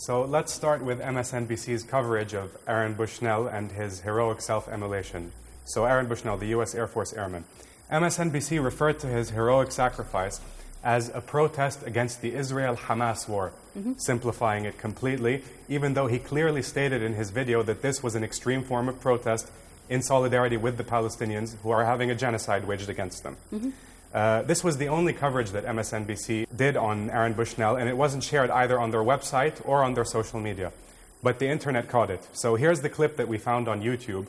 So let's start with MSNBC's coverage of Aaron Bushnell and his heroic self-immolation. So Aaron Bushnell, the U.S. Air Force Airman. MSNBC referred to his heroic sacrifice as a protest against the Israel-Hamas war, simplifying it completely, even though he clearly stated in his video that this was an extreme form of protest in solidarity with the Palestinians who are having a genocide waged against them. This was the only coverage that MSNBC did on Aaron Bushnell, and it wasn't shared either on their website or on their social media. But the internet caught it. So here's the clip that we found on YouTube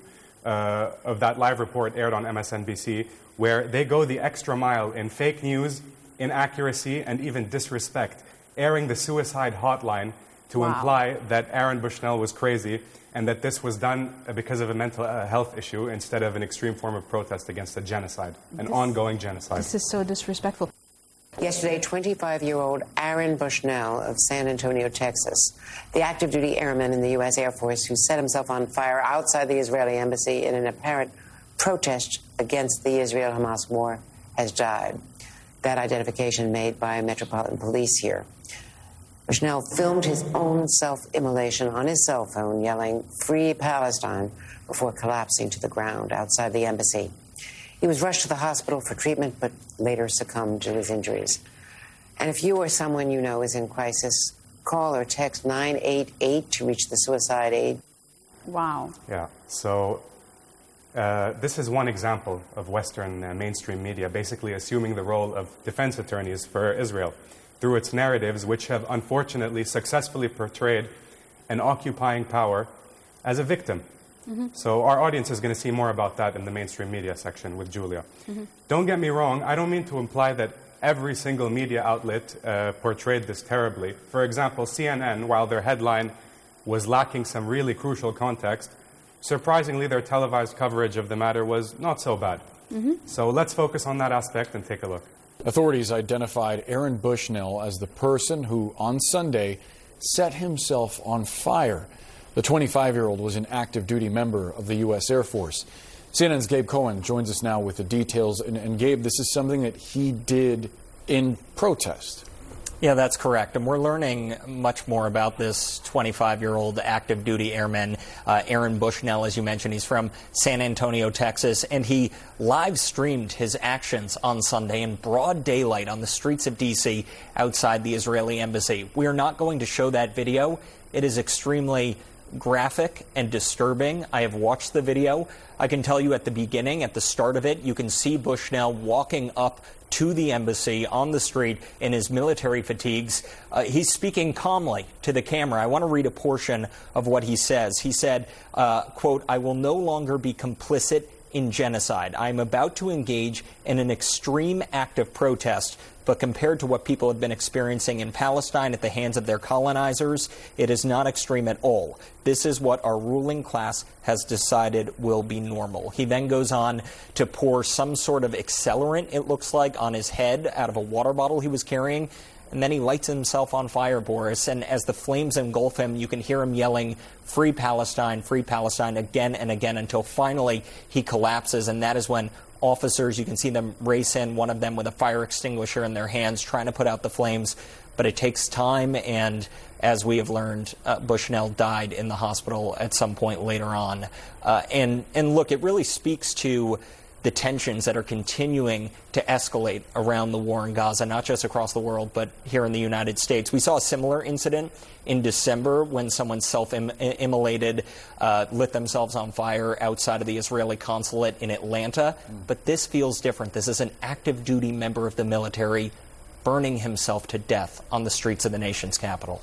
of that live report aired on MSNBC, where they go the extra mile in fake news, inaccuracy, and even disrespect, airing the suicide hotline to imply that Aaron Bushnell was crazy and that this was done because of a mental health issue instead of an extreme form of protest against a genocide, an ongoing genocide. This is so disrespectful. Yesterday, 25-year-old Aaron Bushnell of San Antonio, Texas, the active-duty airman in the U.S. Air Force who set himself on fire outside the Israeli embassy in an apparent protest against the Israel-Hamas war, has died. That identification made by Metropolitan Police here. Bushnell filmed his own self-immolation on his cell phone, yelling, "Free Palestine," before collapsing to the ground outside the embassy. He was rushed to the hospital for treatment, but later succumbed to his injuries. And if you or someone you know is in crisis, call or text 988 to reach the suicide aid. Wow. Yeah, so this is one example of Western mainstream media basically assuming the role of defense attorneys for Israel through its narratives, which have unfortunately successfully portrayed an occupying power as a victim. So our audience is going to see more about that in the mainstream media section with Julia. Don't get me wrong, I don't mean to imply that every single media outlet portrayed this terribly. For example, CNN, while their headline was lacking some really crucial context, surprisingly their televised coverage of the matter was not so bad. So let's focus on that aspect and take a look. Authorities identified Aaron Bushnell as the person who, on Sunday, set himself on fire. The 25-year-old was an active-duty member of the U.S. Air Force. CNN's Gabe Cohen joins us now with the details. And Gabe, this is something that he did in protest. Yeah, that's correct. And we're learning much more about this 25-year-old active duty airman, Aaron Bushnell, as you mentioned. He's from San Antonio, Texas, and he live streamed his actions on Sunday in broad daylight on the streets of D.C. outside the Israeli embassy. We are not going to show that video. It is extremely graphic and disturbing. I have watched the video. I can tell you at the beginning, at the start of it, you can see Bushnell walking up to the embassy on the street in his military fatigues. He's speaking calmly to the camera. I want to read a portion of what he says. He said, quote, "I will no longer be complicit in genocide. I am about to engage in an extreme act of protest, but compared to what people have been experiencing in Palestine at the hands of their colonizers, it is not extreme at all. This is what our ruling class has decided will be normal." He then goes on to pour some sort of accelerant, it looks like, on his head out of a water bottle he was carrying. And then he lights himself on fire, Boris. And as the flames engulf him, you can hear him yelling, free Palestine," again and again until finally he collapses. And that is when officers, you can see them race in, one of them with a fire extinguisher in their hands, trying to put out the flames. But it takes time. And as we have learned, Bushnell died in the hospital at some point later on. And look, it really speaks to the tensions that are continuing to escalate around the war in Gaza, not just across the world, but here in the United States. We saw a similar incident in December when someone self-immolated, lit themselves on fire outside of the Israeli consulate in Atlanta. But this feels different. This is an active-duty member of the military burning himself to death on the streets of the nation's capital.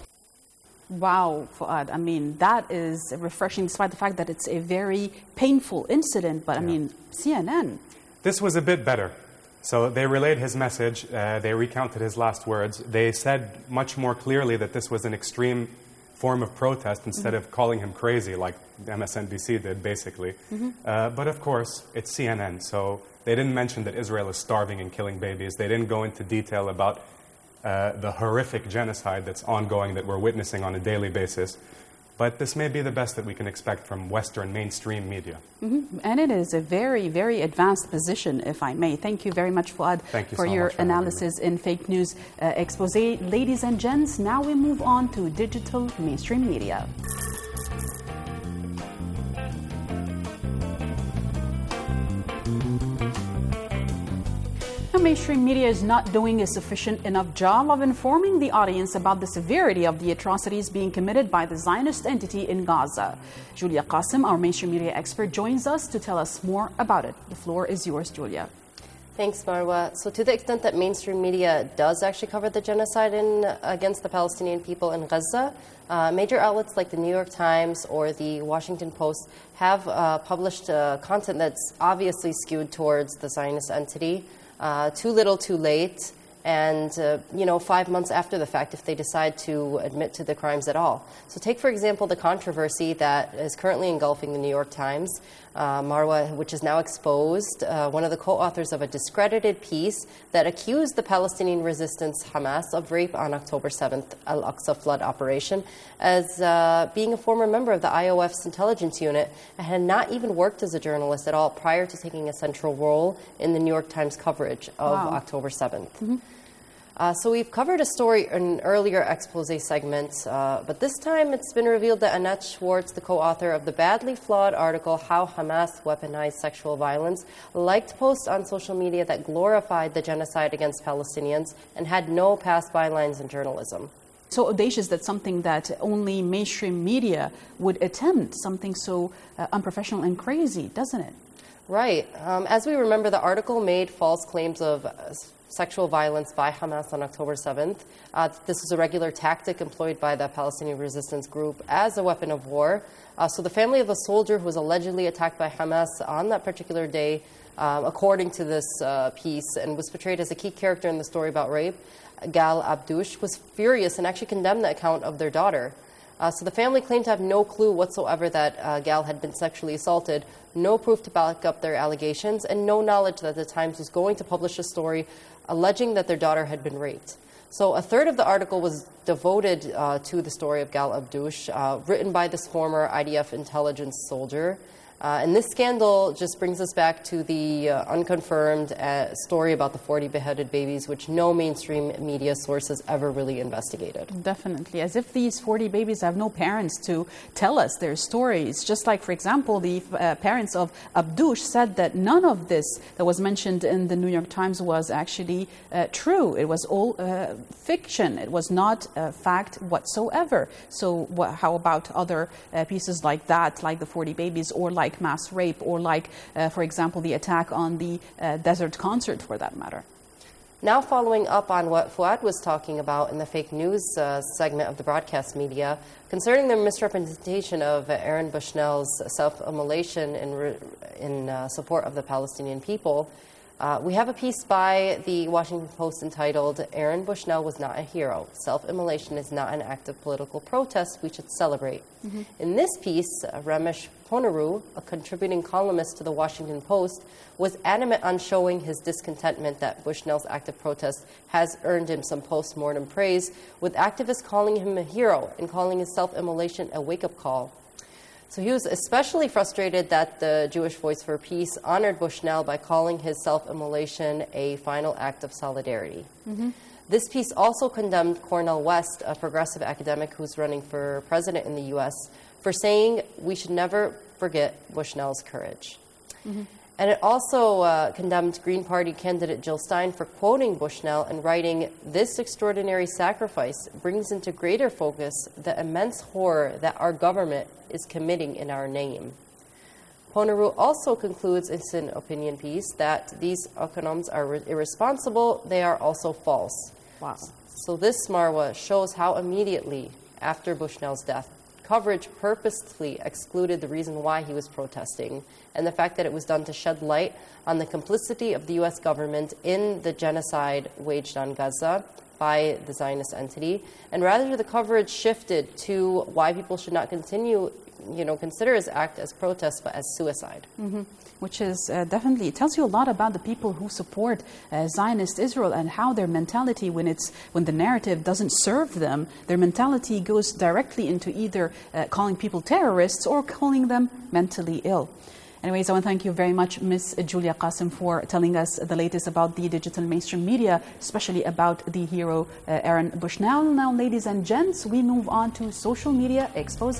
Wow, Fuad. I mean, that is refreshing despite the fact that it's a very painful incident. But, I mean, CNN. This was a bit better. So they relayed his message. They recounted his last words. They said much more clearly that this was an extreme form of protest instead of calling him crazy like MSNBC did, basically. But, of course, it's CNN. So they didn't mention that Israel is starving and killing babies. They didn't go into detail about the horrific genocide that's ongoing, that we're witnessing on a daily basis. But this may be the best that we can expect from Western mainstream media. And it is a very, very advanced position, if I may. Thank you very much, Fuad, for your analysis in Fake News Expose. Ladies and gents, now we move on to digital mainstream media. Mainstream media is not doing a sufficient enough job of informing the audience about the severity of the atrocities being committed by the Zionist entity in Gaza. Julia Qasim, our mainstream media expert, joins us to tell us more about it. The floor is yours, Julia. Thanks, Marwa. So to the extent that mainstream media does actually cover the genocide against the Palestinian people in Gaza, major outlets like the New York Times or the Washington Post have published content that's obviously skewed towards the Zionist entity. Too little, too late, and 5 months after the fact if they decide to admit to the crimes at all. So take, for example, the controversy that is currently engulfing the New York Times, Marwa, which is now exposed, one of the co-authors of a discredited piece that accused the Palestinian resistance Hamas of rape on October 7th, Al-Aqsa flood operation, as being a former member of the IOF's intelligence unit and had not even worked as a journalist at all prior to taking a central role in the New York Times coverage of October 7th. Mm-hmm. So we've covered a story in earlier expose segments, but this time it's been revealed that Annette Schwartz, the co-author of the badly flawed article, How Hamas Weaponized Sexual Violence, liked posts on social media that glorified the genocide against Palestinians and had no past bylines in journalism. So audacious, that's something that only mainstream media would attempt, something so unprofessional and crazy, doesn't it? Right. As we remember, the article made false claims of sexual violence by Hamas on October 7th. This was a regular tactic employed by the Palestinian resistance group as a weapon of war. So the family of a soldier who was allegedly attacked by Hamas on that particular day, according to this piece, and was portrayed as a key character in the story about rape, Gal Abdouche, was furious and actually condemned the account of their daughter. So the family claimed to have no clue whatsoever that Gal had been sexually assaulted, no proof to back up their allegations, and no knowledge that the Times was going to publish a story alleging that their daughter had been raped. So a third of the article was devoted to the story of Gal Abdouche, written by this former IDF intelligence soldier. And this scandal just brings us back to the unconfirmed story about the 40 beheaded babies, which no mainstream media source has ever really investigated. Definitely, as if these 40 babies have no parents to tell us their stories. Just like, for example, the parents of Abdouche said that none of this that was mentioned in the New York Times was actually true. It was all fiction. It was not fact whatsoever. So how about other pieces like that, like the 40 babies, or like mass rape, or like, for example, the attack on the Desert Concert, for that matter? Now following up on what Fuad was talking about in the fake news segment of the broadcast media concerning the misrepresentation of Aaron Bushnell's self-immolation in support of the Palestinian people, we have a piece by the Washington Post entitled, Aaron Bushnell was not a hero. Self-immolation is not an act of political protest we should celebrate. Mm-hmm. In this piece, Ramesh Ponaru, a contributing columnist to the Washington Post, was adamant on showing his discontentment that Bushnell's act of protest has earned him some post-mortem praise, with activists calling him a hero and calling his self-immolation a wake-up call. So he was especially frustrated that the Jewish Voice for Peace honored Bushnell by calling his self-immolation a final act of solidarity. Mm-hmm. This piece also condemned Cornel West, a progressive academic who's running for president in the U.S., for saying we should never forget Bushnell's courage. Mm-hmm. And it also condemned Green Party candidate Jill Stein for quoting Bushnell and writing, "This extraordinary sacrifice brings into greater focus the immense horror that our government is committing in our name." Ponaru also concludes in an opinion piece that these economs are irresponsible, they are also false. Wow. So this, Marwa, shows how immediately after Bushnell's death, coverage purposely excluded the reason why he was protesting, and the fact that it was done to shed light on the complicity of the U.S. government in the genocide waged on Gaza by the Zionist entity. And rather, the coverage shifted to why people should not continue consider his act as protest, but as suicide. Which is definitely, it tells you a lot about the people who support Zionist Israel and how their mentality, when the narrative doesn't serve them, their mentality goes directly into either calling people terrorists or calling them mentally ill. Anyways, I want to thank you very much, Ms. Julia Qasim, for telling us the latest about the digital mainstream media, especially about the hero Aaron Bushnell. Now, ladies and gents, we move on to social media expose.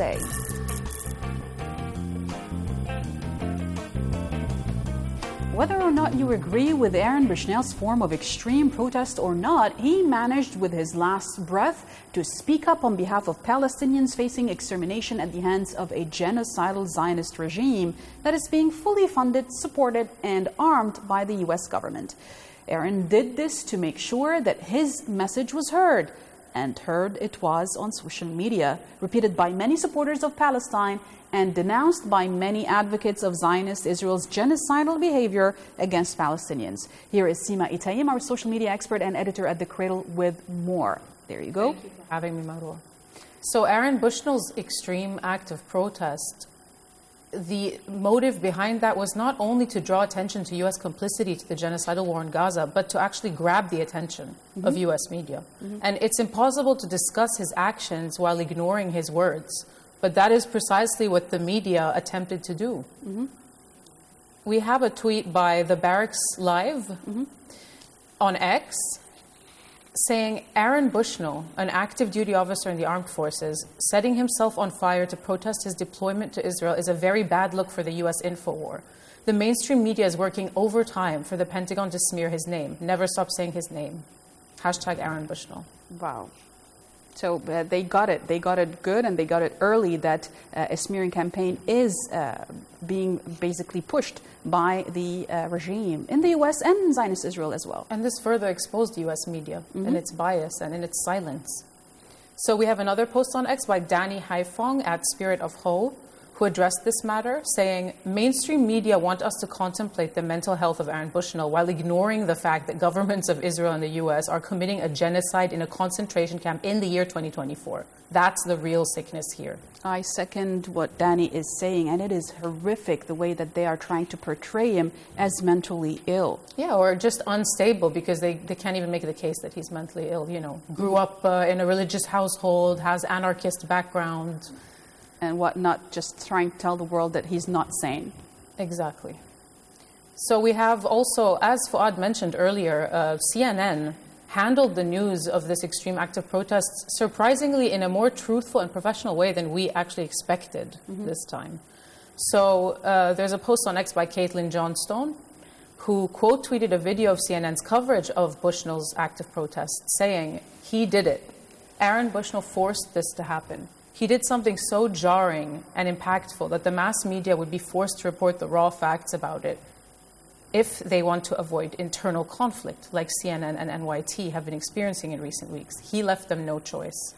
Whether or not you agree with Aaron Bushnell's form of extreme protest or not, he managed with his last breath to speak up on behalf of Palestinians facing extermination at the hands of a genocidal Zionist regime that is being fully funded, supported, and armed by the U.S. government. Aaron did this to make sure that his message was heard, and heard it was on social media, repeated by many supporters of Palestine and denounced by many advocates of Zionist Israel's genocidal behavior against Palestinians. Here is Sima Itayim, our social media expert and editor at The Cradle, with more. There you go. Thank you for having me, Marwa. So Aaron Bushnell's extreme act of protest, the motive behind that was not only to draw attention to U.S. complicity to the genocidal war in Gaza, but to actually grab the attention of U.S. media. And it's impossible to discuss his actions while ignoring his words. But that is precisely what the media attempted to do. We have a tweet by the Barracks Live on X saying, Aaron Bushnell, an active duty officer in the armed forces, setting himself on fire to protest his deployment to Israel is a very bad look for the U.S. Infowar. The mainstream media is working overtime for the Pentagon to smear his name. Never stop saying his name. Hashtag Aaron Bushnell. Wow. So they got it. They got it good, and they got it early that a smearing campaign is being basically pushed by the regime in the U.S. and in Zionist Israel as well. And this further exposed U.S. media in its bias and in its silence. So we have another post on X by Danny Haifong at Spirit of Ho, who addressed this matter, saying, mainstream media want us to contemplate the mental health of Aaron Bushnell while ignoring the fact that governments of Israel and the U.S. are committing a genocide in a concentration camp in the year 2024. That's the real sickness here. I second what Danny is saying, and it is horrific the way that they are trying to portray him as mentally ill. Yeah, or just unstable, because they can't even make the case that he's mentally ill. Grew up in a religious household, has anarchist background, and whatnot, just trying to tell the world that he's not sane. Exactly. So we have also, as Fuad mentioned earlier, CNN handled the news of this extreme act of protest surprisingly in a more truthful and professional way than we actually expected this time. So there's a post on X by Caitlin Johnstone, who quote tweeted a video of CNN's coverage of Bushnell's act of protest, saying, he did it. Aaron Bushnell forced this to happen. He did something so jarring and impactful that the mass media would be forced to report the raw facts about it if they want to avoid internal conflict, like CNN and NYT have been experiencing in recent weeks. He left them no choice.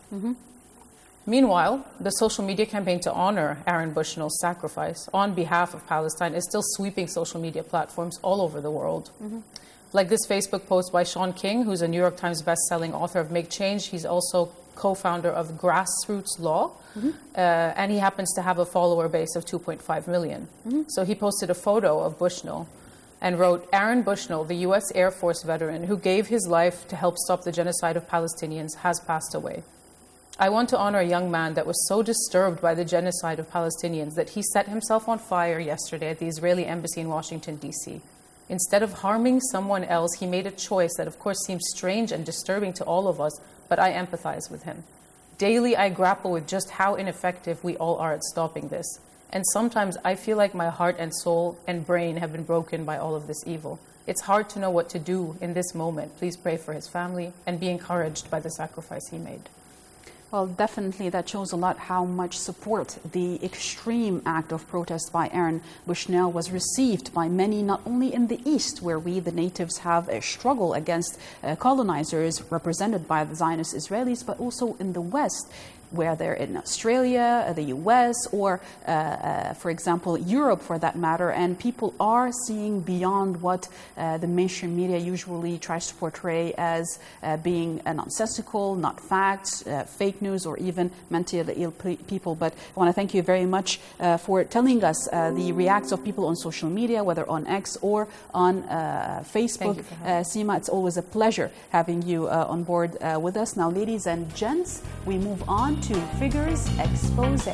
Meanwhile, the social media campaign to honor Aaron Bushnell's sacrifice on behalf of Palestine is still sweeping social media platforms all over the world. Like this Facebook post by Sean King, who's a New York Times best-selling author of Make Change. He's also co-founder of Grassroots Law, and he happens to have a follower base of 2.5 million. So he posted a photo of Bushnell and wrote, Aaron Bushnell, the U.S. Air Force veteran who gave his life to help stop the genocide of Palestinians, has passed away. I want to honor a young man that was so disturbed by the genocide of Palestinians that he set himself on fire yesterday at the Israeli embassy in Washington, D.C. Instead of harming someone else, he made a choice that, of course, seems strange and disturbing to all of us, but I empathize with him. Daily, I grapple with just how ineffective we all are at stopping this. And sometimes I feel like my heart and soul and brain have been broken by all of this evil. It's hard to know what to do in this moment. Please pray for his family and be encouraged by the sacrifice he made. Well, definitely that shows a lot how much support the extreme act of protest by Aaron Bushnell was received by many, not only in the East, where we, the natives, have a struggle against colonizers represented by the Zionist Israelis, but also in the West. whether in Australia, the US, or, for example, Europe for that matter. And people are seeing beyond what the mainstream media usually tries to portray as being nonsensical, not facts, fake news, or even mentally ill people. But I want to thank you very much for telling us the reacts of people on social media, whether on X or on Facebook. Sima, it's always a pleasure having you on board with us. Now, ladies and gents, we move on to Figures Expose.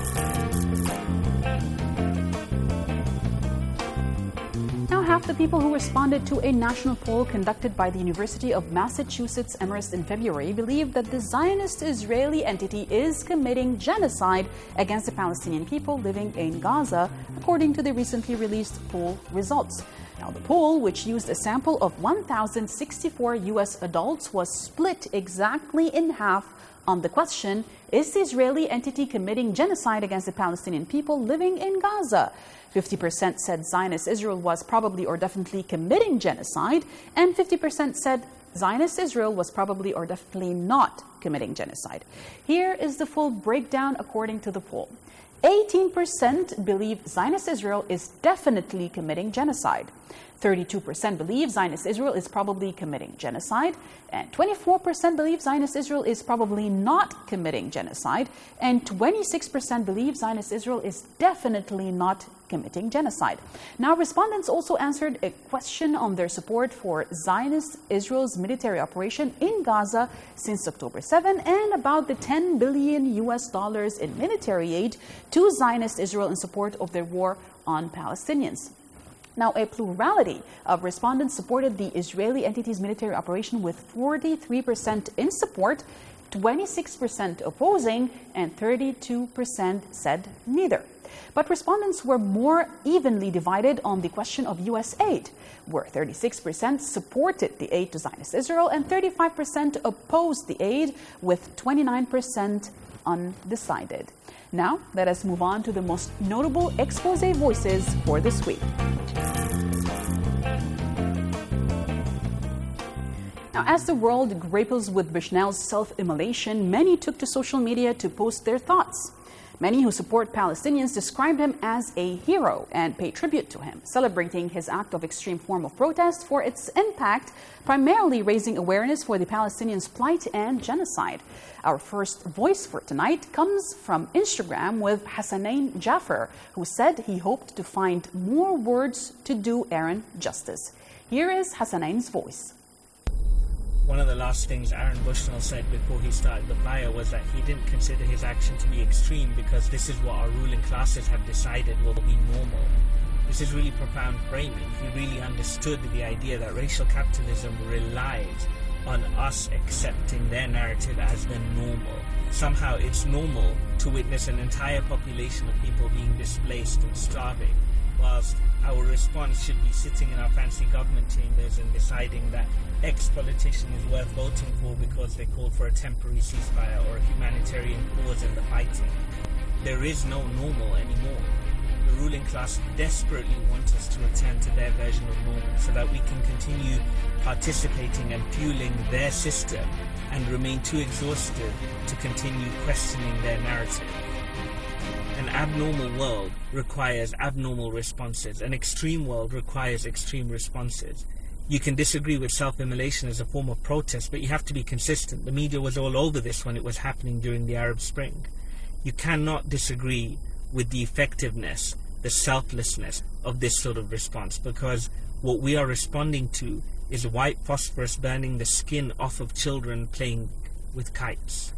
Now, half the people who responded to a national poll conducted by the University of Massachusetts Amherst in February believe that the Zionist Israeli entity is committing genocide against the Palestinian people living in Gaza, according to the recently released poll results. Now, the poll, which used a sample of 1,064 U.S. adults, was split exactly in half on the question, is the Israeli entity committing genocide against the Palestinian people living in Gaza? 50% said Zionist Israel was probably or definitely committing genocide, and 50% said Zionist Israel was probably or definitely not committing genocide. Here is the full breakdown according to the poll. 18% believe Zionist Israel is definitely committing genocide. 32% believe Zionist Israel is probably committing genocide, and 24% believe Zionist Israel is probably not committing genocide, and 26% believe Zionist Israel is definitely not committing genocide. Now, respondents also answered a question on their support for Zionist Israel's military operation in Gaza since October 7 and about the $10 billion in military aid to Zionist Israel in support of their war on Palestinians. Now, a plurality of respondents supported the Israeli entity's military operation, with 43% in support, 26% opposing, and 32% said neither. But respondents were more evenly divided on the question of U.S. aid, where 36% supported the aid to Zionist Israel and 35% opposed the aid, with 29% undecided. Now, let us move on to the most notable expose voices for this week. Now, as the world grapples with Bushnell's self-immolation, many took to social media to post their thoughts. Many who support Palestinians describe him as a hero and pay tribute to him, celebrating his act of extreme form of protest for its impact, primarily raising awareness for the Palestinians' plight and genocide. Our first voice for tonight comes from Instagram with Hassanein Jaffer, who said he hoped to find more words to do Aaron justice. Here is Hassanein's voice. One of the last things Aaron Bushnell said before he started the fire was that he didn't consider his action to be extreme because this is what our ruling classes have decided will be normal. This is really profound framing. He really understood the idea that racial capitalism relies on us accepting their narrative as the normal. Somehow it's normal to witness an entire population of people being displaced and starving, whilst our response should be sitting in our fancy government chambers and deciding that X politician is worth voting for because they called for a temporary ceasefire or a humanitarian pause in the fighting. There is no normal anymore. The ruling class desperately want us to return to their version of normal so that we can continue participating and fueling their system and remain too exhausted to continue questioning their narrative. An abnormal world requires abnormal responses. An extreme world requires extreme responses. You can disagree with self-immolation as a form of protest, but you have to be consistent. The media was all over this when it was happening during the Arab Spring. You cannot disagree with the effectiveness, the selflessness of this sort of response, because what we are responding to is white phosphorus burning the skin off of children playing with kites.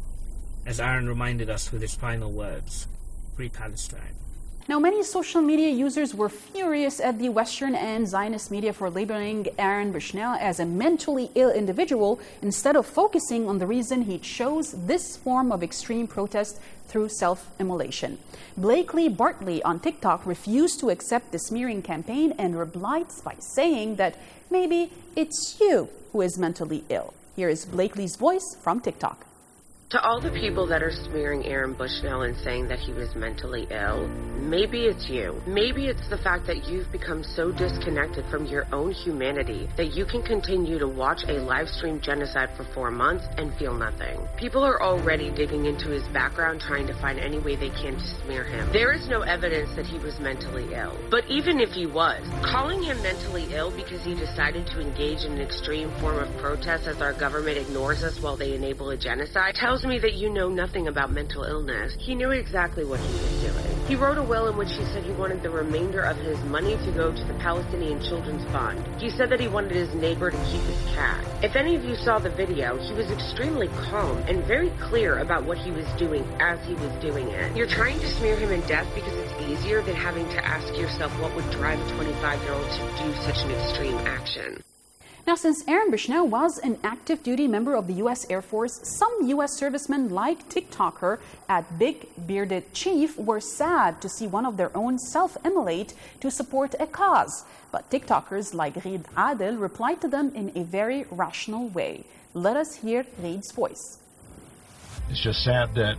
As Aaron reminded us with his final words, free Palestine. Now, many social media users were furious at the Western and Zionist media for labeling Aaron Bushnell as a mentally ill individual instead of focusing on the reason he chose this form of extreme protest through self-immolation. Blakely Bartley on TikTok refused to accept the smearing campaign and replied by saying that maybe it's you who is mentally ill. Here is Blakely's voice from TikTok. To all the people that are smearing Aaron Bushnell and saying that he was mentally ill, maybe it's you. Maybe it's the fact that you've become so disconnected from your own humanity that you can continue to watch a live stream genocide for 4 months and feel nothing. People are already digging into his background trying to find any way they can to smear him. There is no evidence that he was mentally ill. But even if he was, calling him mentally ill because he decided to engage in an extreme form of protest as our government ignores us while they enable a genocide tells me that you know nothing about mental illness. He knew exactly what he was doing. He wrote a will in which he said he wanted the remainder of his money to go to the Palestinian Children's Fund. He said that he wanted his neighbor to keep his cat. If any of you saw the video, he was extremely calm and very clear about what he was doing as he was doing it. You're trying to smear him in death because it's easier than having to ask yourself what would drive a 25-year-old to do such an extreme action. Now, since Aaron Bushnell was an active duty member of the U.S. Air Force, some U.S. servicemen like TikToker at Big Bearded Chief were sad to see one of their own self-immolate to support a cause. But TikTokers like Reed Adel replied to them in a very rational way. Let us hear Reed's voice. It's just sad that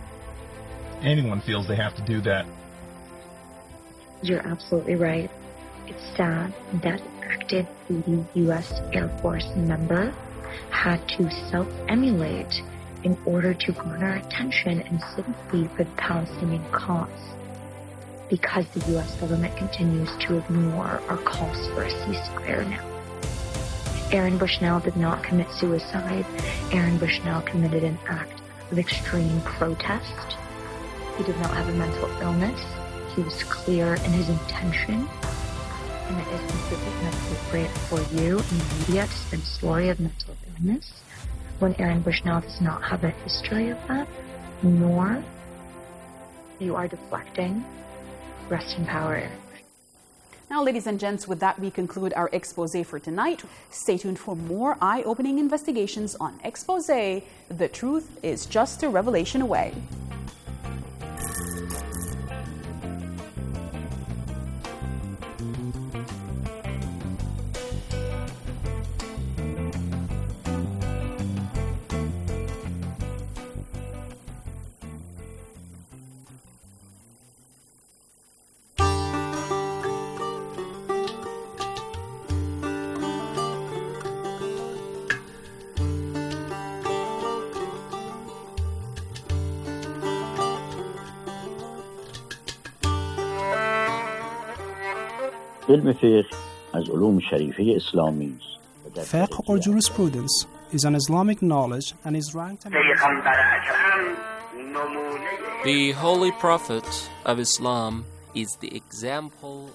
anyone feels they have to do that. You're absolutely right. It's sad that active duty U.S. Air Force member had to self-emulate in order to garner attention and sympathy for the Palestinian cause, because the U.S. government continues to ignore our calls for a ceasefire now. Aaron Bushnell did not commit suicide. Aaron Bushnell committed an act of extreme protest. He did not have a mental illness. He was clear in his intention. And it is completely inappropriate for you in the media to spin a story of mental illness when Aaron Bushnell does not have a history of that, nor you are deflecting. Rest in power, Aaron. Now, ladies and gents, with that, we conclude our expose for tonight. Stay tuned for more eye-opening investigations on Expose. The truth is just a revelation away. Fiqh or jurisprudence is an Islamic knowledge and is ranked The Holy Prophet of Islam is the example.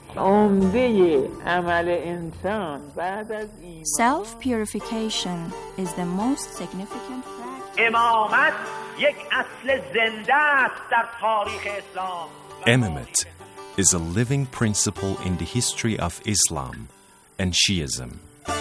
Self-purification is the most significant practice. Imamate is a living principle in the history of Islam and Shiism.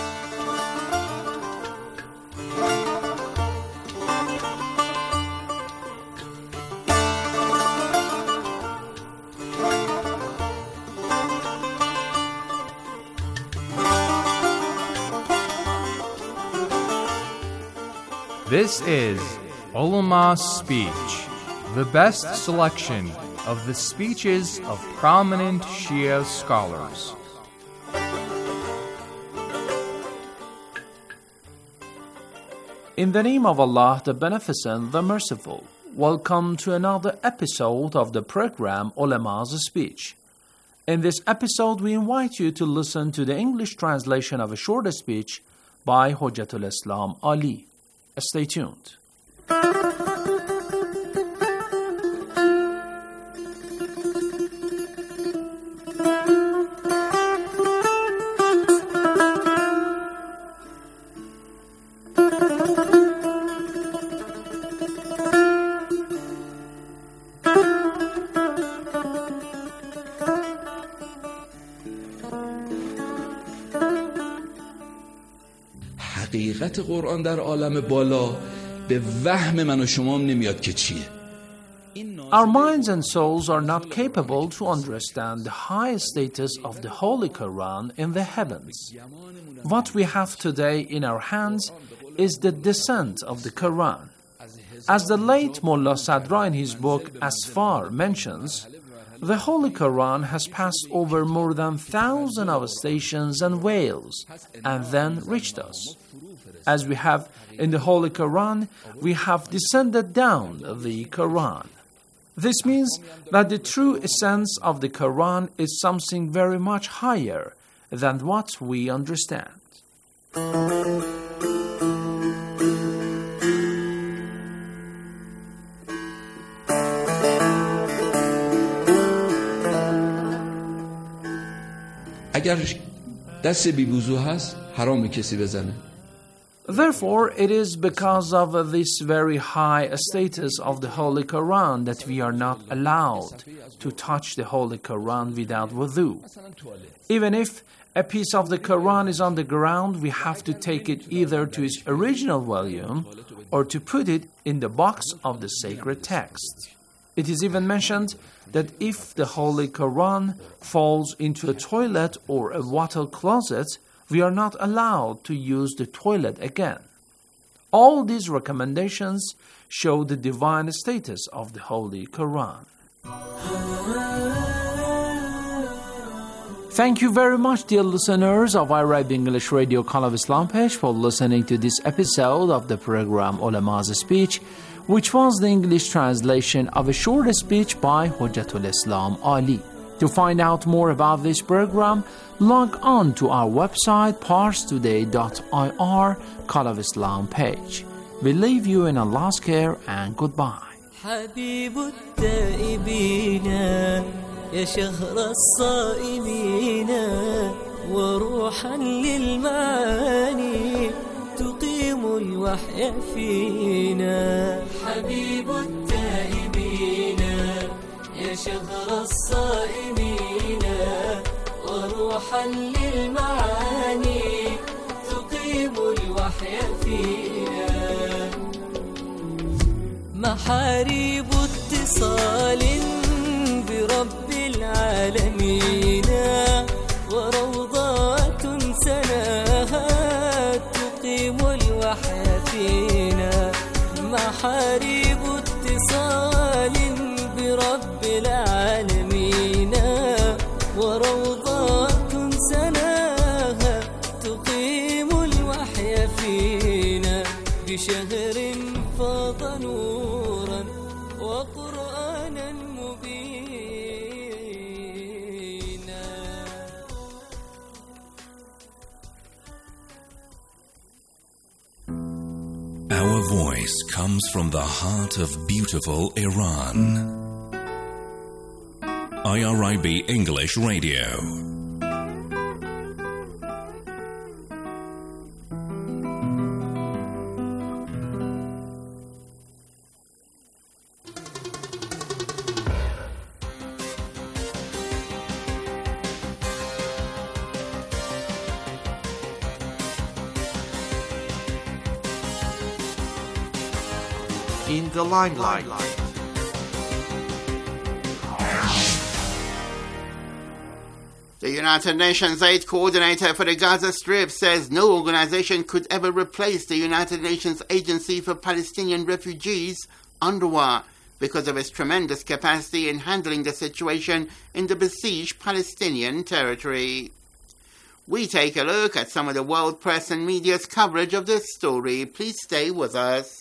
This is Ulama Speech, the best selection of the speeches of prominent Shia scholars. In the name of Allah, the Beneficent, the Merciful, welcome to another episode of the program Ulama's Speech. In this episode, we invite you to listen to the English translation of a short speech by Hujjatul Islam Ali. Stay tuned. حقیقت قرآن در عالم بالا به وهم من و شما نمیاد که چیه. Our minds and souls are not capable to understand the high status of the Holy Quran in the heavens. What we have today in our hands is the descent of the Quran. As the late Mullah Sadra in his book Asfar mentions, the Holy Quran has passed over more than 1,000 of stations and veils and then reached us. As we have in the Holy Quran, we have descended down the Quran. This means that the true essence of the Quran is something very much higher than what we understand. اگر دست بی وضو هست حرام کسی بزنه. Therefore, it is because of this very high status of the Holy Quran that we are not allowed to touch the Holy Quran without wudu. Even if a piece of the Quran is on the ground, we have to take it either to its original volume or to put it in the box of the sacred text. It is even mentioned that if the Holy Quran falls into a toilet or a water closet, we are not allowed to use the toilet again. All these recommendations show the divine status of the Holy Quran. Thank you very much, dear listeners of Arab English Radio Call of Islam page, for listening to this episode of the program Ulama's Speech, which was the English translation of a short speech by Hujjatul Islam Ali. To find out more about this program, log on to our website parstoday.ir Call of Islam page. We leave you in Allah's care and goodbye. حبيب التائبين يا شهر الصائمين وروحا للمعاني تقيم الوحي فينا حبيب التائبين يا شهر الصائمين وروحا للمعاني تقيم الوحي فينا محاريب اتصال برب العالمين وروضات سناها تقيم الوحي فينا محاريب اتصال برب العالمين وروضات سناها تقيم الوحي فينا بشهر فاض نورا وقرآنا مبينا. Our voice comes from the heart of beautiful Iran. IRIB English Radio. In the limelight. The United Nations Aid Coordinator for the Gaza Strip says no organization could ever replace the United Nations Agency for Palestinian Refugees, UNRWA, because of its tremendous capacity in handling the situation in the besieged Palestinian territory. We take a look at some of the world press and media's coverage of this story. Please stay with us.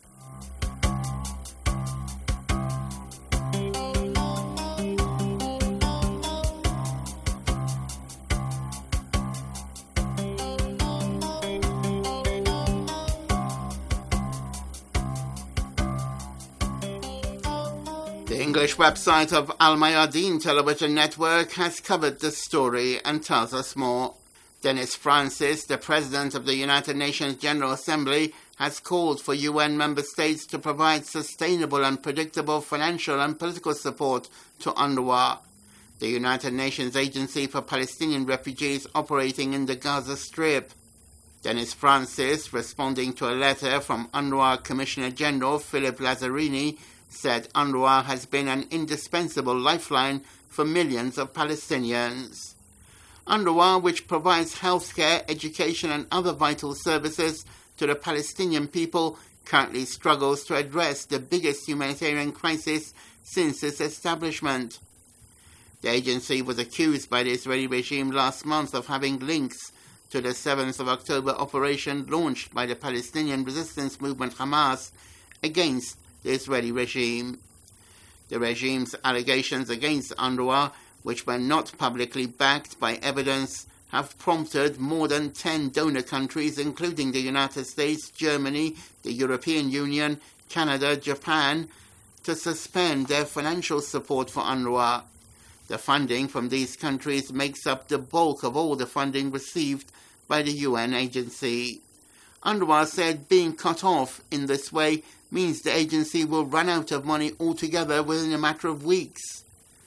The English website of Al Mayadeen Television Network has covered this story and tells us more. Dennis Francis, the President of the United Nations General Assembly, has called for UN member states to provide sustainable and predictable financial and political support to UNRWA, the United Nations Agency for Palestinian Refugees operating in the Gaza Strip. Dennis Francis, responding to a letter from UNRWA Commissioner General Philip Lazzarini, said UNRWA has been an indispensable lifeline for millions of Palestinians. UNRWA, which provides healthcare, education and other vital services to the Palestinian people, currently struggles to address the biggest humanitarian crisis since its establishment. The agency was accused by the Israeli regime last month of having links to the 7th of October operation launched by the Palestinian resistance movement Hamas against the Israeli regime. The regime's allegations against UNRWA, which were not publicly backed by evidence, have prompted more than 10 donor countries, including the United States, Germany, the European Union, Canada, Japan, to suspend their financial support for UNRWA. The funding from these countries makes up the bulk of all the funding received by the UN agency. UNRWA said being cut off in this way means the agency will run out of money altogether within a matter of weeks.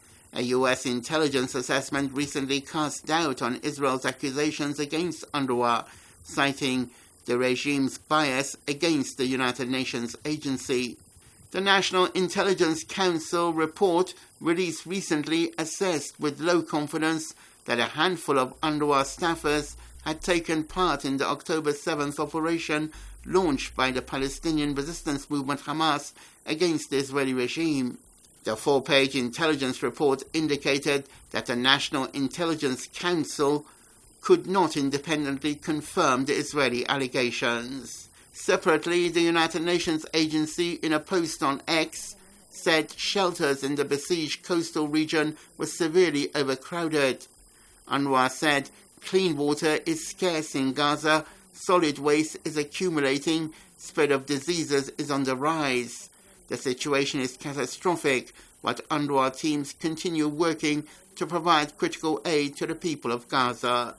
A U.S. intelligence assessment recently cast doubt on Israel's accusations against UNRWA, citing the regime's bias against the United Nations agency. The National Intelligence Council report released recently assessed with low confidence that a handful of UNRWA staffers had taken part in the October 7th operation launched by the Palestinian resistance movement Hamas against the Israeli regime. The 4-page intelligence report indicated that the National Intelligence Council could not independently confirm the Israeli allegations. Separately, the United Nations agency, in a post on X, said shelters in the besieged coastal region were severely overcrowded. UNRWA said clean water is scarce in Gaza, solid waste is accumulating, spread of diseases is on the rise. The situation is catastrophic, but UNRWA teams continue working to provide critical aid to the people of Gaza.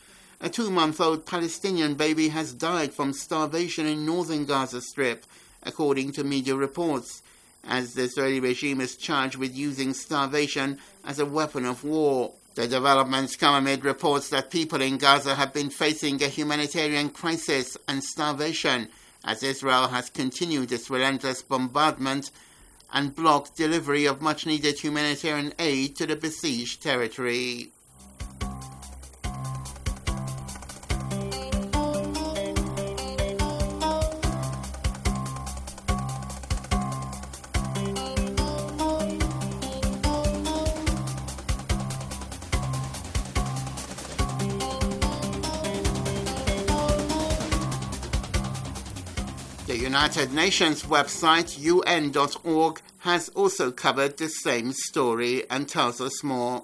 A 2-month-old Palestinian baby has died from starvation in northern Gaza Strip, according to media reports, as the Israeli regime is charged with using starvation as a weapon of war. The developments come amid reports that people in Gaza have been facing a humanitarian crisis and starvation, as Israel has continued its relentless bombardment and blocked delivery of much-needed humanitarian aid to the besieged territory. The United Nations website, UN.org, has also covered the same story and tells us more.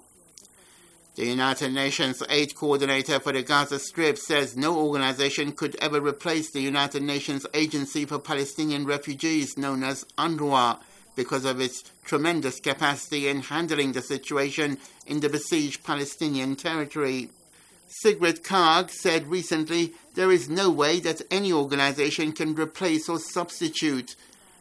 The United Nations aid coordinator for the Gaza Strip says no organization could ever replace the United Nations Agency for Palestinian Refugees, known as UNRWA, because of its tremendous capacity in handling the situation in the besieged Palestinian territory. Sigrid Kaag said recently there is no way that any organization can replace or substitute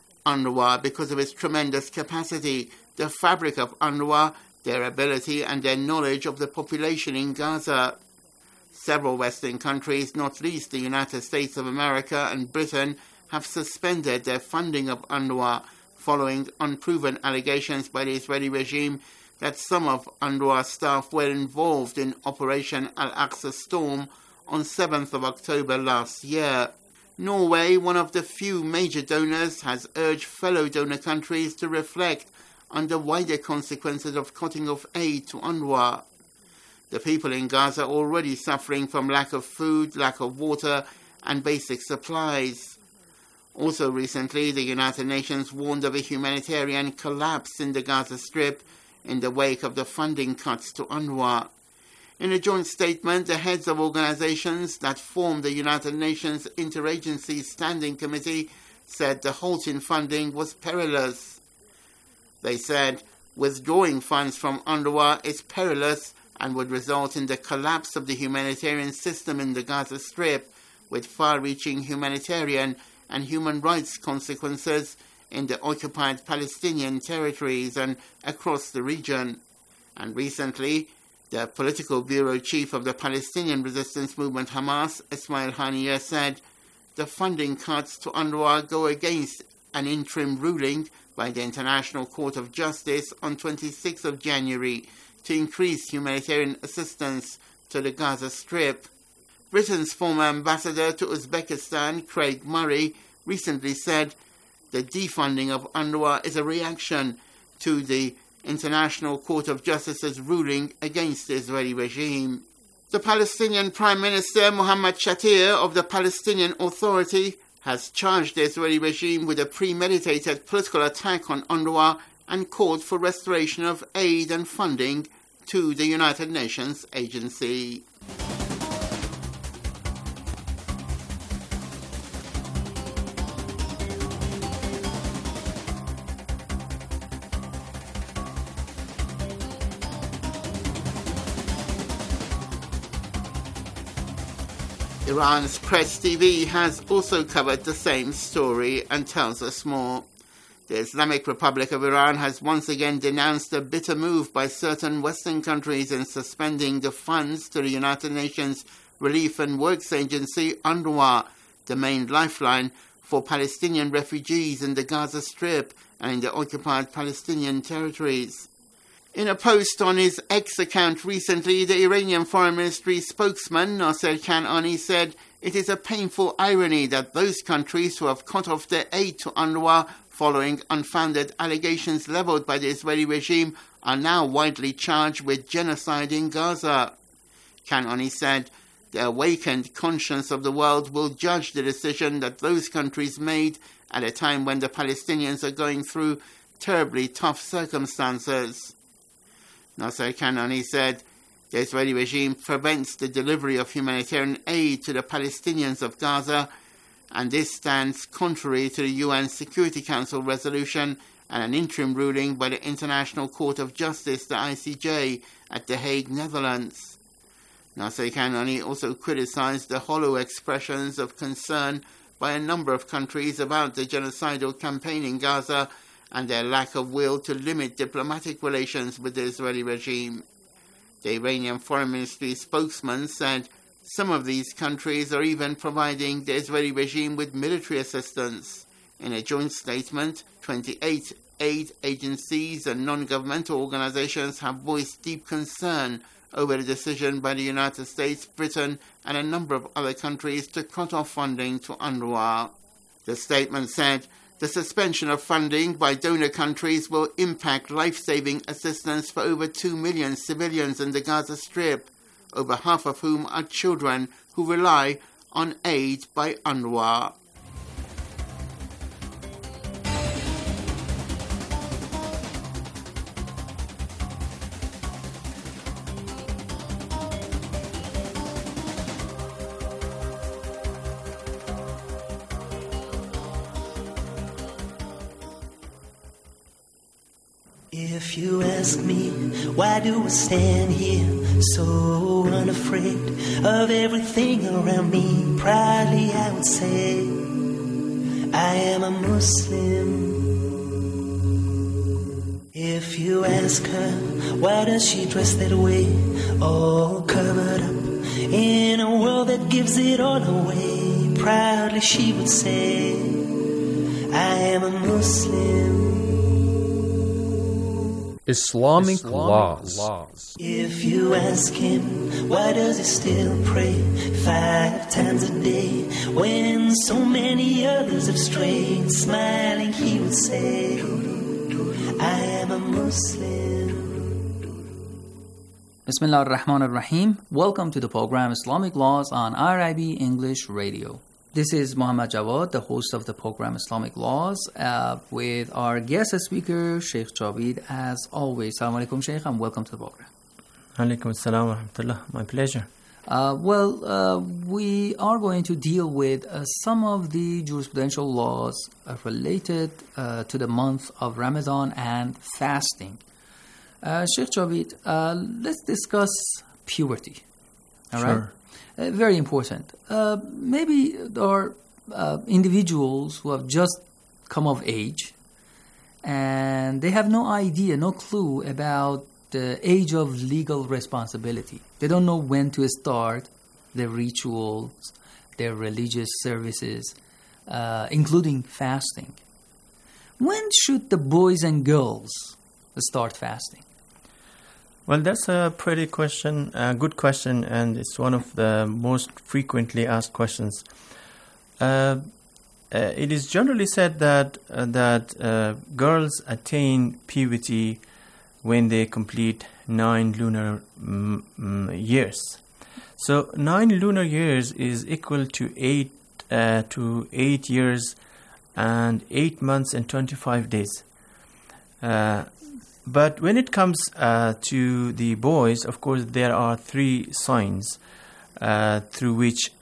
UNRWA because of its tremendous capacity, the fabric of UNRWA, their ability and their knowledge of the population in Gaza. Several Western countries, not least the United States of America and Britain, have suspended their funding of UNRWA following unproven allegations by the Israeli regime that some of UNRWA staff were involved in Operation Al-Aqsa Storm on 7th of October last year. Norway, one of the few major donors, has urged fellow donor countries to reflect on the wider consequences of cutting off aid to UNRWA. The people in Gaza are already suffering from lack of food, lack of water, and basic supplies. Also recently, the United Nations warned of a humanitarian collapse in the Gaza Strip in the wake of the funding cuts to UNRWA. In a joint statement, the heads of organizations that form the United Nations Interagency Standing Committee said the halt in funding was perilous. They said withdrawing funds from UNRWA is perilous and would result in the collapse of the humanitarian system in the Gaza Strip, with far-reaching humanitarian and human rights consequences in the occupied Palestinian territories and across the region. And recently, the political bureau chief of the Palestinian resistance movement Hamas, Ismail Haniyeh, said the funding cuts to UNRWA go against an interim ruling by the International Court of Justice on 26th of January to increase humanitarian assistance to the Gaza Strip. Britain's former ambassador to Uzbekistan, Craig Murray, recently said the defunding of UNRWA is a reaction to the International Court of Justice's ruling against the Israeli regime. The Palestinian Prime Minister Mohammed Shatir of the Palestinian Authority has charged the Israeli regime with a premeditated political attack on UNRWA and called for restoration of aid and funding to the United Nations agency. Iran's Press TV has also covered the same story and tells us more. The Islamic Republic of Iran has once again denounced a bitter move by certain Western countries in suspending the funds to the United Nations Relief and Works Agency, UNRWA, the main lifeline for Palestinian refugees in the Gaza Strip and in the occupied Palestinian territories. In a post on his X account recently, the Iranian Foreign Ministry spokesman Nasser Kan'ani said it is a painful irony that those countries who have cut off their aid to UNRWA following unfounded allegations leveled by the Israeli regime are now widely charged with genocide in Gaza. Kan'ani said the awakened conscience of the world will judge the decision that those countries made at a time when the Palestinians are going through terribly tough circumstances. Nasser Kan'ani said the Israeli regime prevents the delivery of humanitarian aid to the Palestinians of Gaza, and this stands contrary to the UN Security Council resolution and an interim ruling by the International Court of Justice, the ICJ, at The Hague, Netherlands. Nasser Kan'ani also criticized the hollow expressions of concern by a number of countries about the genocidal campaign in Gaza and their lack of will to limit diplomatic relations with the Israeli regime. The Iranian Foreign Ministry spokesman said some of these countries are even providing the Israeli regime with military assistance. In a joint statement, 28 aid agencies and non-governmental organizations have voiced deep concern over the decision by the United States, Britain, and a number of other countries to cut off funding to UNRWA. The statement said, the suspension of funding by donor countries will impact life-saving assistance for over 2 million civilians in the Gaza Strip, over half of whom are children who rely on aid by UNRWA. If you ask me, why do I stand here so unafraid of everything around me? Proudly I would say, I am a Muslim. If you ask her, why does she dress that way, all covered up in a world that gives it all away? Proudly she would say, I am a Muslim. Islamic laws. If you ask him, why does he still pray 5 times a day when so many others have strayed? Smiling he would say, I am a Muslim. Bismillah ar-Rahman ar-Rahim. Welcome to the program Islamic Laws on RIB English Radio. This is Muhammad Jawad, the host of the program Islamic Laws, with our guest speaker, Sheikh Javid, as always. Assalamu alaikum, Sheikh, and welcome to the program. Alaikum assalam wa rahmatullah. My pleasure. We are going to deal with some of the jurisprudential laws related to the month of Ramadan and fasting. Sheikh Javid, let's discuss puberty. All right? Sure. Very important. Maybe there are individuals who have just come of age and they have no idea, no clue about the age of legal responsibility. They don't know when to start their rituals, their religious services, including fasting. When should the boys and girls start fasting? Well, that's a pretty question, a good question, and it's one of the most frequently asked questions. it is generally said that girls attain puberty when they complete 9 lunar years. So 9 lunar years is equal to 8 years and 8 months and 25 days. But when it comes to the boys, of course, there are 3 signs through which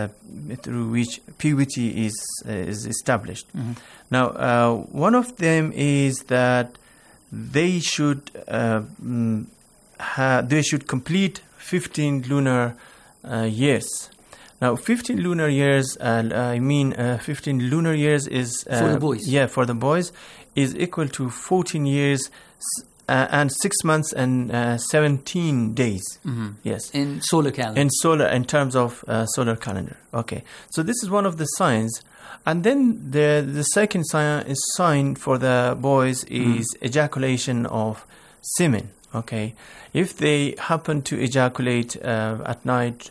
puberty is established. Mm-hmm. Now, one of them is that they should complete 15 lunar years. Now, 15 lunar years, 15 lunar years is for the boys. Yeah, for the boys is equal to 14 years and 6 months and 17 days. Mm-hmm. Yes, in solar calendar. In terms of solar calendar. Okay, so this is one of the signs, and then the second sign for the boys is ejaculation of semen. Okay, if they happen to ejaculate at night,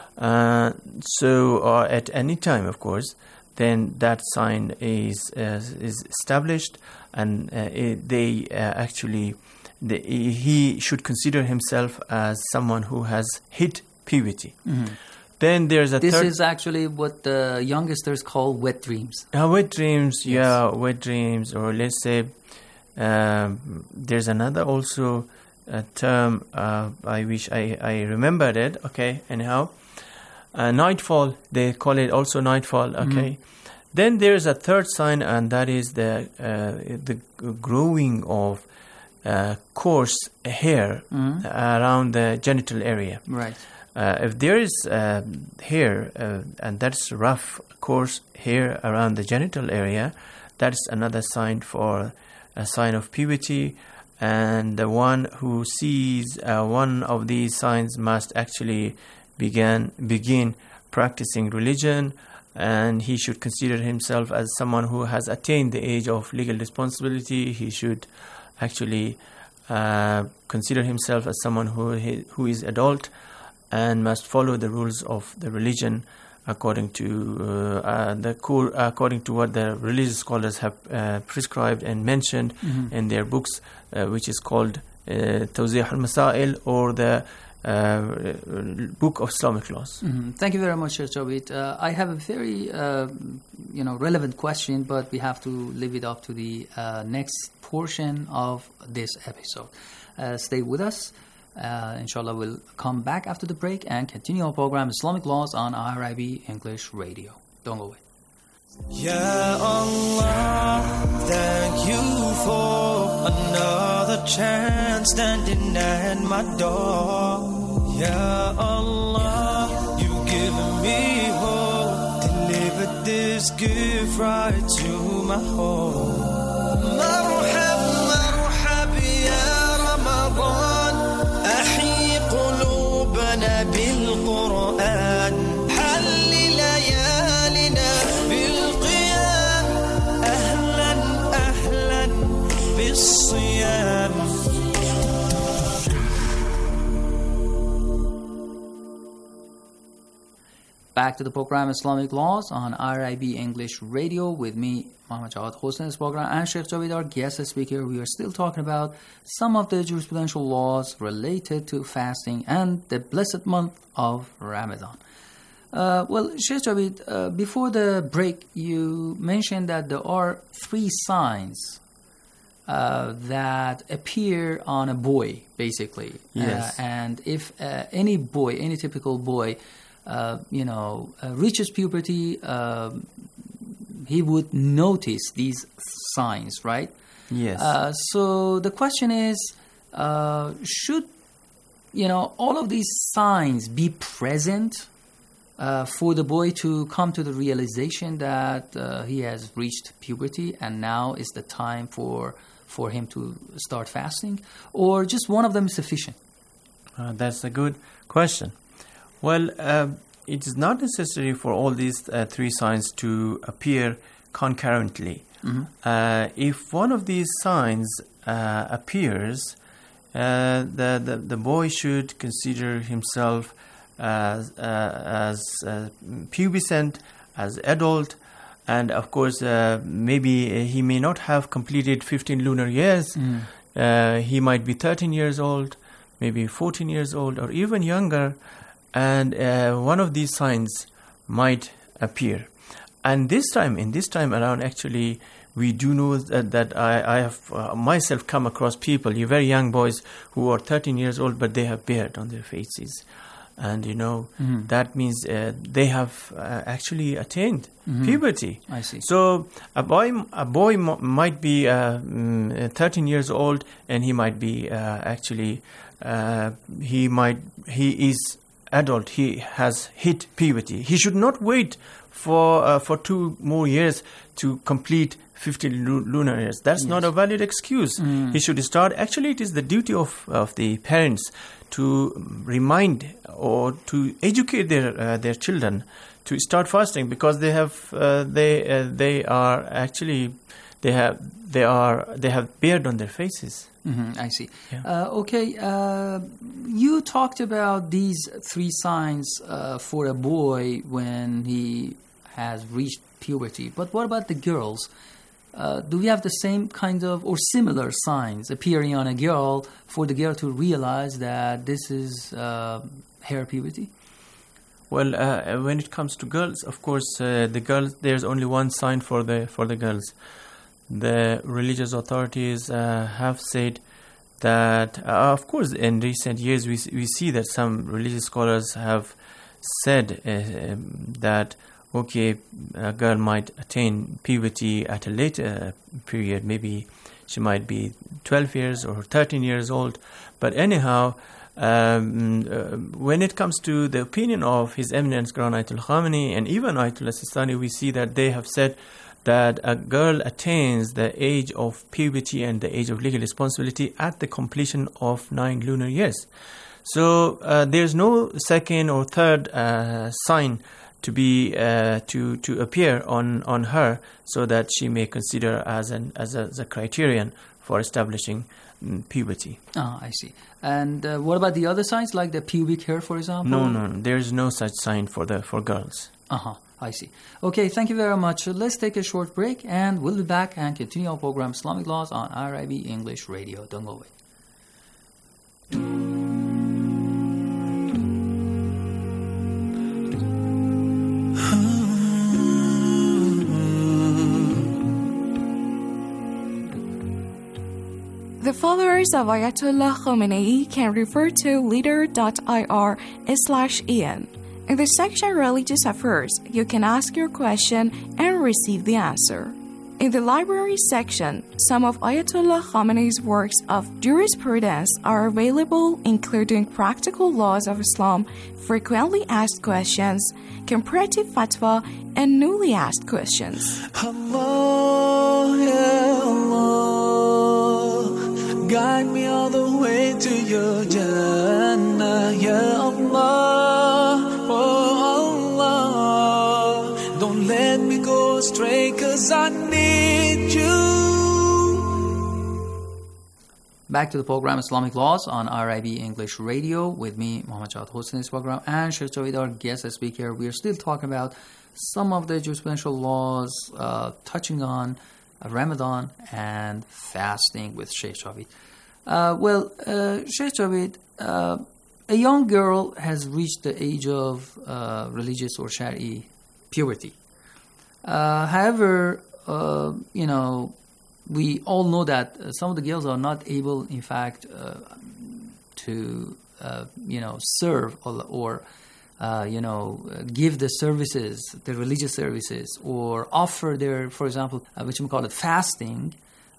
or at any time, of course, then that sign is established, and he should consider himself as someone who has hit puberty. Mm-hmm. Then there's a This third. is actually what the youngsters call wet dreams. Wet dreams, Yes. yeah, wet dreams, or let's say there's another also term. I wish I remembered it. Okay, anyhow, nightfall. They call it also nightfall. Okay. Mm-hmm. Then there's a third sign, and that is the growing of coarse hair around the genital area. Right. If there is hair, and that's rough, coarse hair around the genital area, that's another sign for a sign of puberty. And the one who sees one of these signs must actually begin practicing religion, and he should consider himself as someone who has attained the age of legal responsibility. He should actually consider himself as someone who is adult and must follow the rules of the religion according to according to what the religious scholars have prescribed and mentioned in their books, which is called Tawzih al-Masail, or the Book of Islamic Laws. Mm-hmm. Thank you very much, Sheikh Jawid. I have a very relevant question, but we have to leave it up to the next portion of this episode. Stay with us. Inshallah, we'll come back after the break and continue our program Islamic Laws on IRIB English Radio. Don't go away. Ya Allah, thank you for another chance standing at my door. Ya Allah, you've given me hope, delivered this gift right to my home. Marhab, marhab ya Ramadan, ahi qulubana bil Quran, halli layalina bil qiyam, ahlan ahlan bis siyam. Back to the program Islamic Laws on IRIB English Radio with me, Muhammad Jawad Hossain, this program, and Sheikh Jawid, our guest speaker. We are still talking about some of the jurisprudential laws related to fasting and the blessed month of Ramadan. Well, Sheikh Jawid, before the break, you mentioned that there are 3 signs that appear on a boy, basically. Yes. And if any boy, any typical boy, reaches puberty, he would notice these signs, right? Yes. So the question is, should, all of these signs be present for the boy to come to the realization that he has reached puberty and now is the time for him to start fasting? Or just one of them is sufficient? That's a good question. Well, it is not necessary for all these 3 signs to appear concurrently. Mm-hmm. If one of these signs appears, the boy should consider himself as pubescent, as adult, And of course, maybe he may not have completed 15 lunar years. He might be 13 years old, maybe 14 years old, or even younger. And one of these signs might appear. And in this time around, actually, we do know that I have myself come across people, very young boys who are 13 years old, but they have beard on their faces. And, that means they have actually attained puberty. I see. So a boy might be 13 years old, and he might be he is adult. He has hit puberty. He should not wait for 2 more years to complete 15 lunar years. That's not a valid excuse. He should start. Actually, it is the duty of the parents to remind or to educate their children to start fasting, because they have beard on their faces. I see. Yeah. Okay. You talked about these 3 signs for a boy when he has reached puberty. But what about the girls? Do we have the same kind of or similar signs appearing on a girl for the girl to realize that this is hair puberty? Well, when it comes to girls, of course, the girls, there's only one sign for the girls. The religious authorities have said that, of course, in recent years we see that some religious scholars have said that, okay, a girl might attain puberty at a later period. Maybe she might be 12 years or 13 years old. But anyhow, when it comes to the opinion of His Eminence Grand Ayatollah Khamenei and even Ayatollah Sistani, we see that they have said that a girl attains the age of puberty and the age of legal responsibility at the completion of 9 lunar years. So there's no second or third sign to be to appear on her, so that she may consider as a criterion for establishing puberty. I see. And what about the other signs, like the pubic hair, for example? No, there's no such sign for girls. I see. Okay, thank you very much. Let's take a short break, and we'll be back and continue our program Islamic Laws on IRIB English Radio. Don't go away. The followers of Ayatollah Khamenei can refer to leader.ir/en. In the section Religious Affairs, you can ask your question and receive the answer. In the library section, some of Ayatollah Khamenei's works of jurisprudence are available, including Practical Laws of Islam, Frequently Asked Questions, Comparative Fatwa, and Newly Asked Questions. Allah, ya Allah, guide me all the way to your Jannah, ya Allah. Oh Allah, don't let me go astray, 'cause I need you. Back to the program Islamic Laws on RIB English Radio with me, Muhammad Jawad Hossein, in this program, and Sheikh Javid, our guest speaker. We are still talking about some of the jurisprudential laws touching on Ramadan and fasting with Sheikh Javid. Sheikh Javid, a young girl has reached the age of religious or Shari'i puberty. However, we all know that some of the girls are not able, in fact, to, serve or give the services, the religious services, or offer their, for example, which we call it fasting,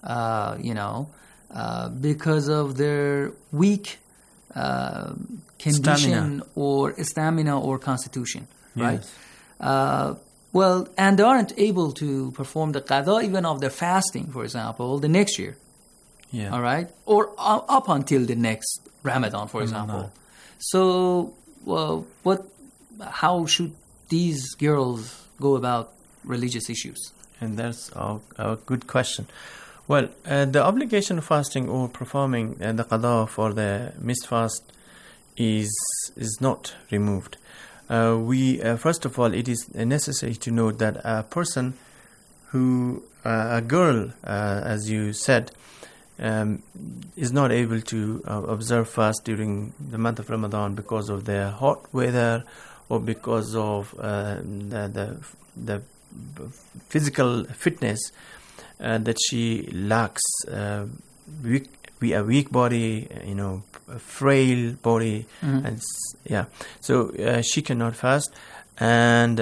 because of their weak condition or stamina or constitution, right? Yes. And they aren't able to perform the qada even of their fasting, for example, the next year. Yeah. All right? Or up until the next Ramadan, for example. So, how should these girls go about religious issues? And that's a good question. Well, the obligation of fasting or performing the qada for the missed fast is not removed. First of all, it is necessary to note that a person who, a girl, as you said, is not able to observe fast during the month of Ramadan because of the hot weather or because of the physical fitness that she lacks, a weak body, a frail body, and so she cannot fast. And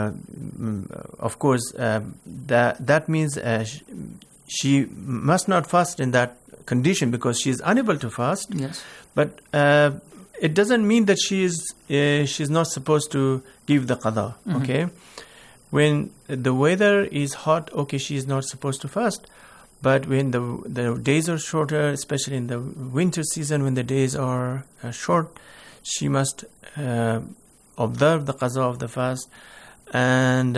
of course, that means she must not fast in that condition because she is unable to fast. Yes. But it doesn't mean that she's not supposed to give the qada. Okay. When the weather is hot, okay, she is not supposed to fast. But when the days are shorter, especially in the winter season, when the days are short, she must observe the qaza of the fast. And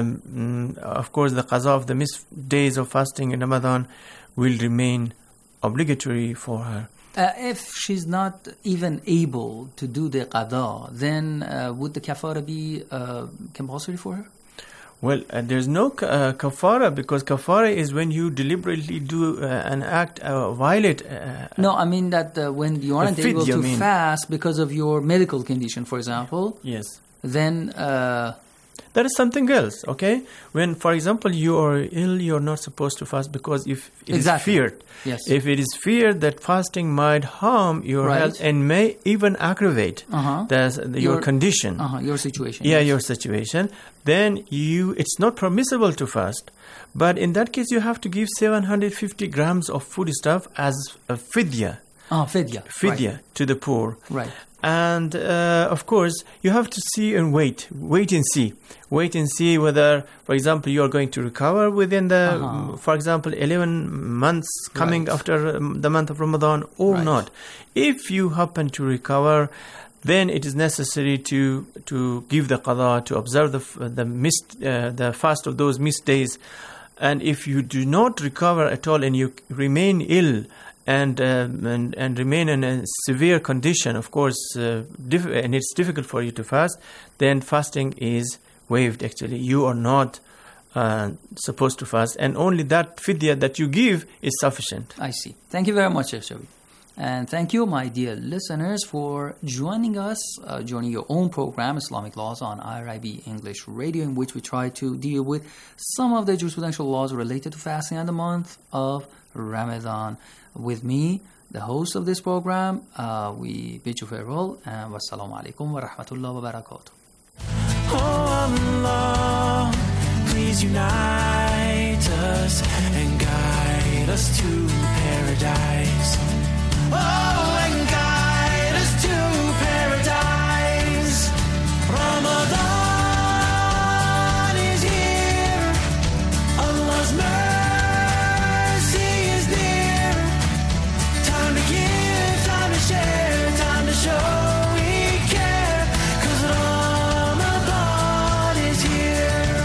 of course, the qaza of the missed days of fasting in Ramadan will remain obligatory for her. If she's not even able to do the qada, then would the kafara be compulsory for her? Well, there's no kafara, because kafara is when you deliberately do an act, violate. No, I mean that when you aren't able to fast because of your medical condition, for example. Yes. Then that is something else, okay? When, for example, you are ill, you're not supposed to fast because if it is feared. Yes. If it is feared that fasting might harm your health and may even aggravate your condition. Your situation. Yeah, your situation. Then it's not permissible to fast. But in that case, you have to give 750 grams of foodstuff as a fidya. Fidya to the poor. Right. And of course, you have to see and wait and see. Wait and see whether, for example, you are going to recover within the, for example, 11 months coming after the month of Ramadan or not. If you happen to recover, then it is necessary to give the qada, to observe the fast of those missed days. And if you do not recover at all and you remain ill, and remain in a severe condition, of course, and it's difficult for you to fast, then fasting is waived, actually. You are not supposed to fast, and only that fidya that you give is sufficient. I see. Thank you very much, Shabi. And thank you, my dear listeners, for joining us, joining your own program, Islamic Laws on IRIB English Radio, in which we try to deal with some of the jurisprudential laws related to fasting in the month of Ramadan. With me, the host of this program, we bid you farewell, and wassalamu alaikum wa rahmatullahi wa barakatuh. Oh Allah, please unite us and guide us to paradise. Oh, and guide us to paradise. Ramadan is here. Allah's mercy is near. Time to give, time to share, time to show we care. 'Cause Ramadan is here.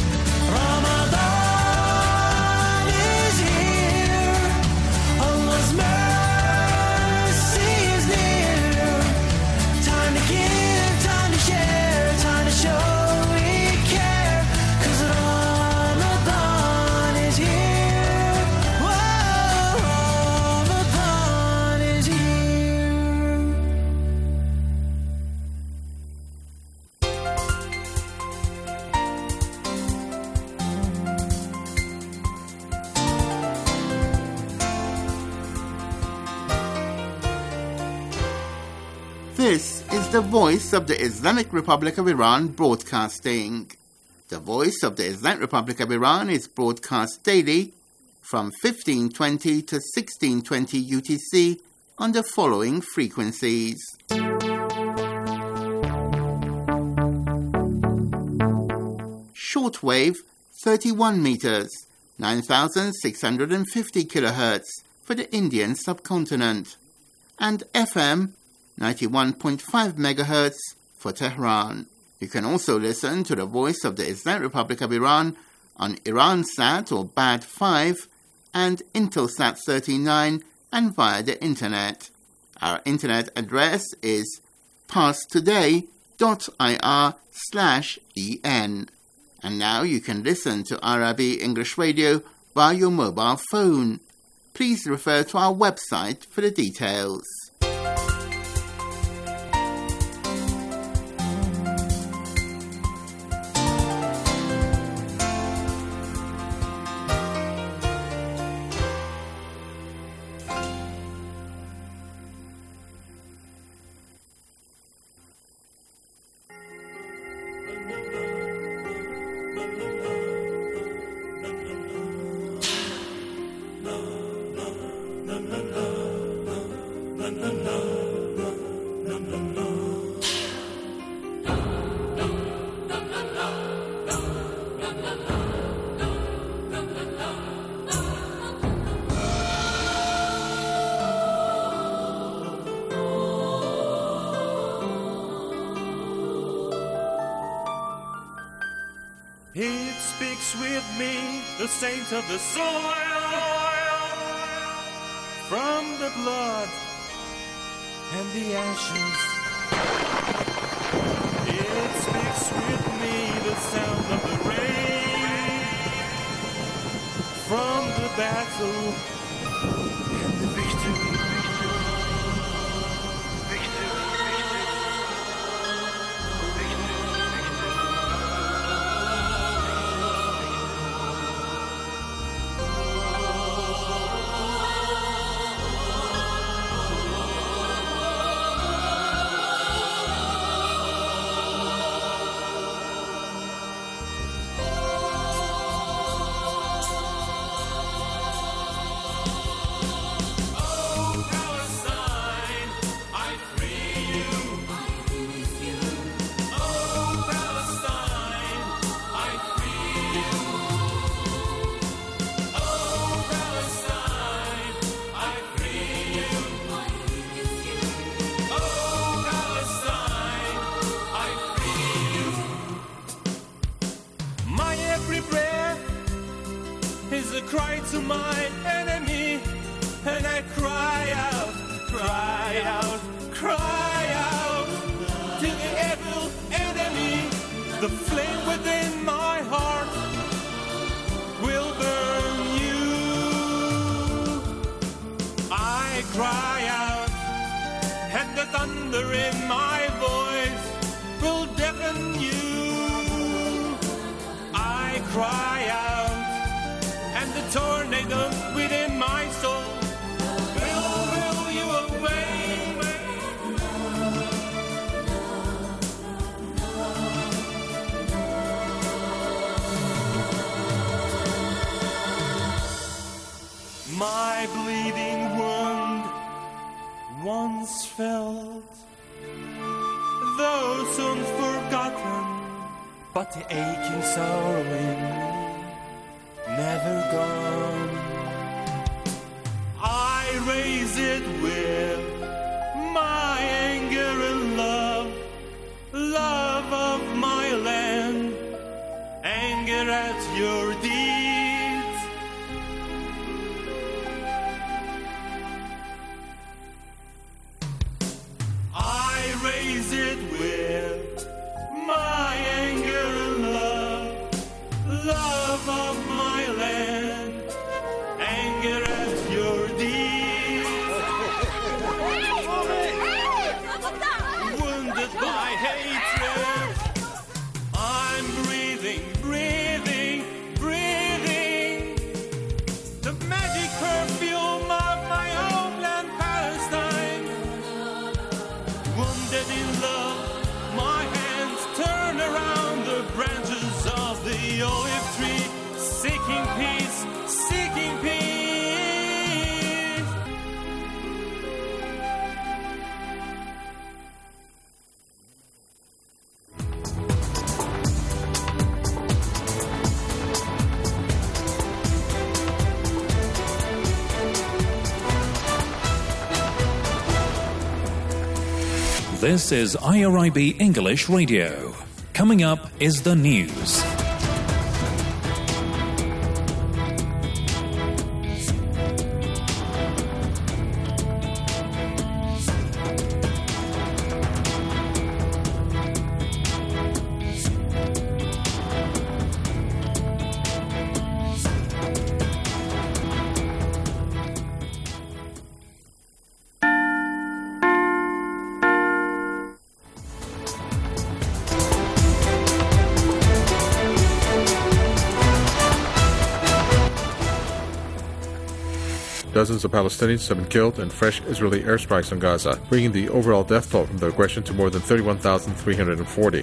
Ramadan is here. Allah's mercy is near. Time to give, time to share, time to show we care. 'Cause Ramadan is here. Whoa, Ramadan is here. This is the Voice of the Islamic Republic of Iran broadcasting. The Voice of the Islamic Republic of Iran is broadcast daily from 1520 to 1620 UTC on the following frequencies. Shortwave 31 meters, 9,650 kilohertz for the Indian subcontinent, and FM 91.5 megahertz for Tehran. You can also listen to the Voice of the Islamic Republic of Iran on Iransat or BAD 5 and Intelsat 39 and via the internet. Our internet address is parstoday.ir/en. And now you can listen to Arabi English Radio via your mobile phone. Please refer to our website for the details. It speaks with me, the saint of the soil, from the blood and the ashes. It speaks with me, the sound of the rain, from the battle and the victory. Is a cry to my enemy, and I cry out, cry out, cry out to the evil enemy. The flame within my heart will burn you. I cry out, and the thunder in my voice will deafen you. I cry out, and the tornado within my soul will you away. My bleeding wound once felt, though soon forgotten, but the aching sorrowing never gone. I raise it with my anger and love, love of my land, anger at your deeds. I raise it with my anger and love, love of my land, anger at your deeds. Wounded by hatred, I'm breathing, breathing, breathing the magic perfume of my homeland Palestine. Wounded in love, my hands turn around the branches of the olive tree, seeking peace, seeking peace. This is IRIB English Radio. Coming up is the news. dozens of Palestinians have been killed in fresh Israeli airstrikes on Gaza, bringing the overall death toll from the aggression to more than 31,340.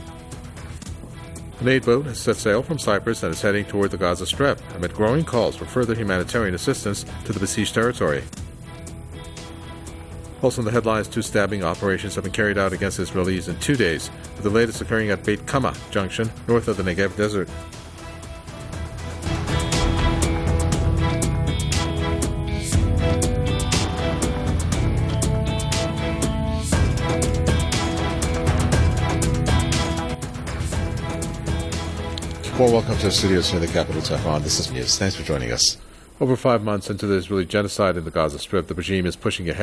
An aid boat has set sail from Cyprus and is heading toward the Gaza Strip, amid growing calls for further humanitarian assistance to the besieged territory. Also in the headlines, 2 stabbing operations have been carried out against Israelis in 2 days, with the latest occurring at Beit Kama Junction, north of the Negev Desert. Well, welcome to the studios here in the capital, Tehran. This is News. Thanks for joining us. Over 5 months into the Israeli genocide in the Gaza Strip, the regime is pushing ahead